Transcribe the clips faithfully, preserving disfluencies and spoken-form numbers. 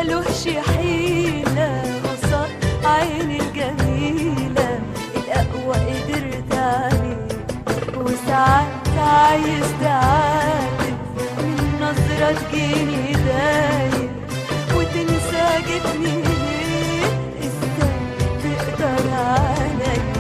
ملوش حيلة قصاد عيني الجميلة، الأقوى قدرت عليه وساعات عايز تعاتب من نظرة تجيني دايب وتنسى جبني ليه، ازاي تقدر عليا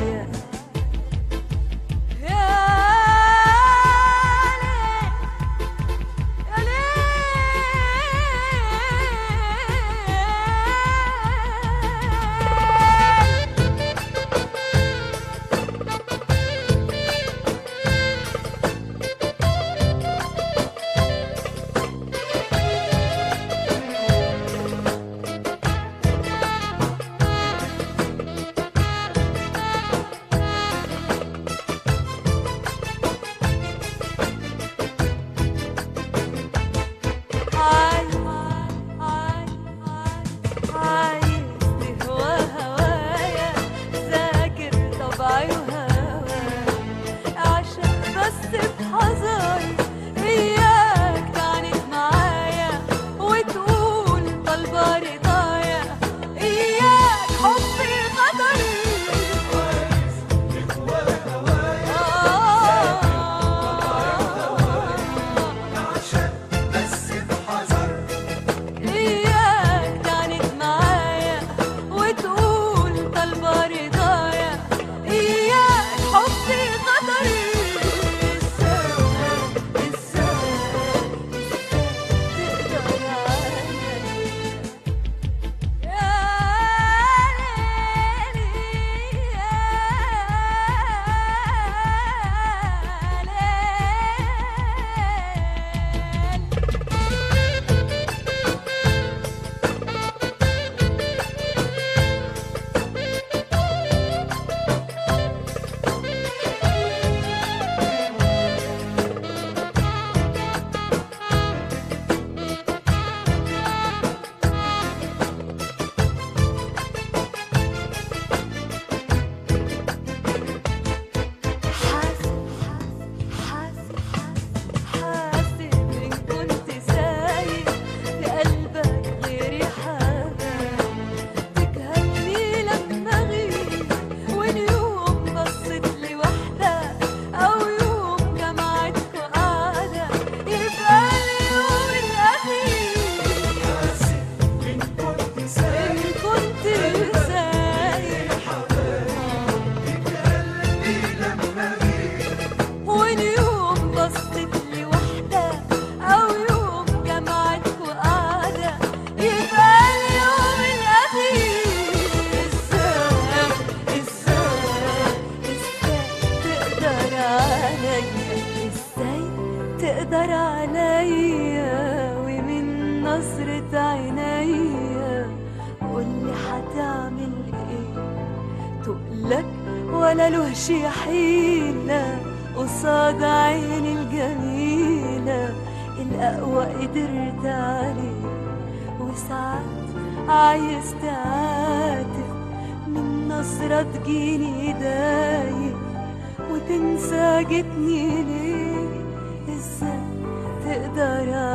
تقدر عليا ومن نظرة عينيا قولي هتعمل ايه، تقلك ولا لهش حيلة قصاد عيني الجميلة، الأقوى قدرت عليه وساعات عايز تعاتب من نظرة تجيني دايب وتنسى جتني ليه، ازاي تقدر